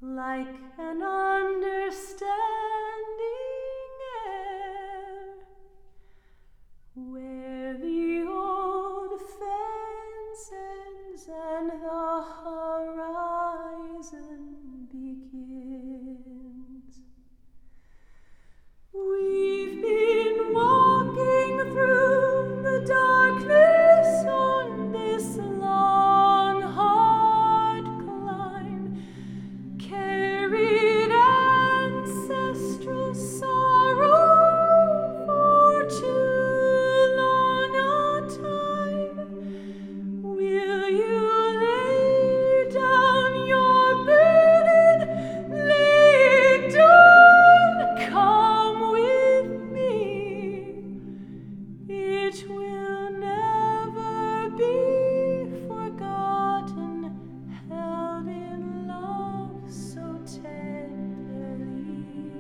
like an understanding air, where the old fence ends and the horizon begins. We've been walking through the darkness on this long, hard climb, carried ancestral sorrow for too long a time. Will you lay down your burden? Lay it down, come with me. It will never be forgotten, held in love so tenderly.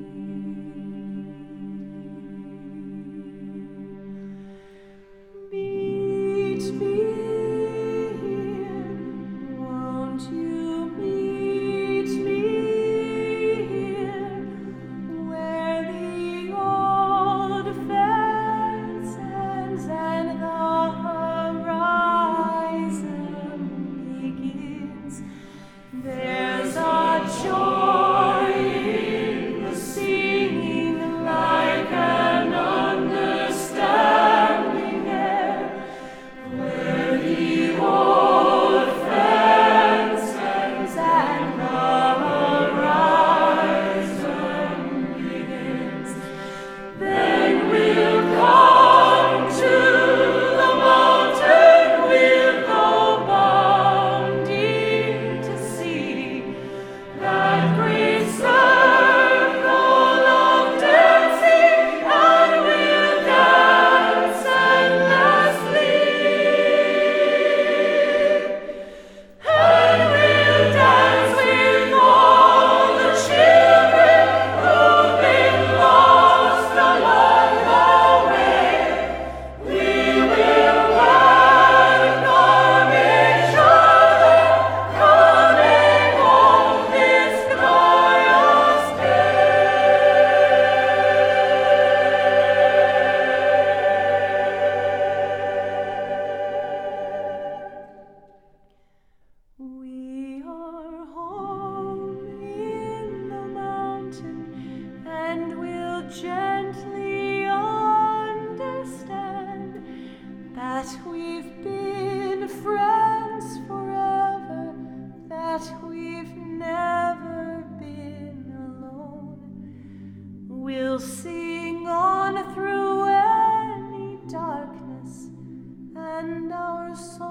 Meet me here, won't you meet me here, where the old fence ends and the horizon begins. There's a joy in the singing, like an understanding air, where the old fence ends and the horizon begins. Then we'll come to the mountain, we'll go bounding to see that great circle of dancing, and we'll dance endlessly. And we'll dance with all the children who've been lost along the way. We will welcome each other, coming home this glorious day. We are home in the mountain, and we'll gently understand that we've been friends forever, that we've never been alone. We'll sing on through any darkness, and our souls